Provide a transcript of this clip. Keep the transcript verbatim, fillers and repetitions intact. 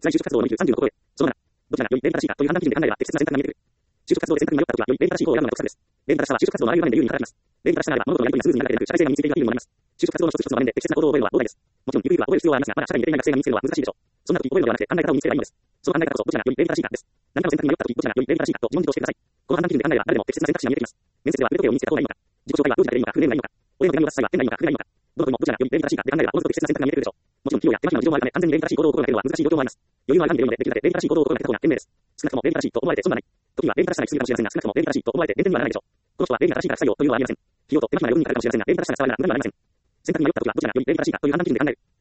在就職活動のみるさんじゅうのところへ。そのなな、どちらがより礼儀正しいかという判断基準で考えれば適切な選択が見えてくる。就職活動で選択に迷ったときは、より礼儀正しい行動を選ぶのが得策です。礼儀正しさは就職活動のあらゆる場面で有利に働きます。礼儀正しさがあれば、物事のやり取りがスムーズに流れていく社会性が身についているが有利になります。就職活動の一つ一つの場面で適切な行動を覚えるのは同題です。もちろん、ゆくゆくは覚える必要はありますが、まだ社会に出ていない学生が身につけるのは難しいでしょう。そんな時、覚えるのではなくて考え方を身につければいいのです。その考え方こそどちらがより礼儀正しいかです。何かの選択に迷った時、どちらがより礼儀正しいかと自問自答してください。この判断基準で考えれば誰でも適切な選択肢が見えてきます。面接では腕時計を身につけた方がいいのか、自己紹介はどうじゃなくていいのか、フルネームがいいのか、お礼の手紙を出す際はペンがいいのか、フルがいいのか、どの時もどちらがより礼儀正しいかで考えればおのずと適切な選択が見えてくるでしょう。もちろん、費用や手間暇の事情もあるため、完全に礼儀正しい行動を心がけるのは難しい状況もあります。余裕は選んでいるので、できるだけ礼儀正しい行動を心がけた方が賢明です。少なくとも礼儀正しいと思われて損はない。時には礼儀正しさが行き過ぎるかもしれませんが、少なくとも礼儀正しいと思われて減点にはならないでしょう。この人は礼儀が正しいから不採用というのはありません。費用と手間暇が余分にかかるかもしれませんが、礼儀正しさが伝わらないなら無駄になりません。選択に迷った時はどちらがより礼儀正しいかという判断基準で考える。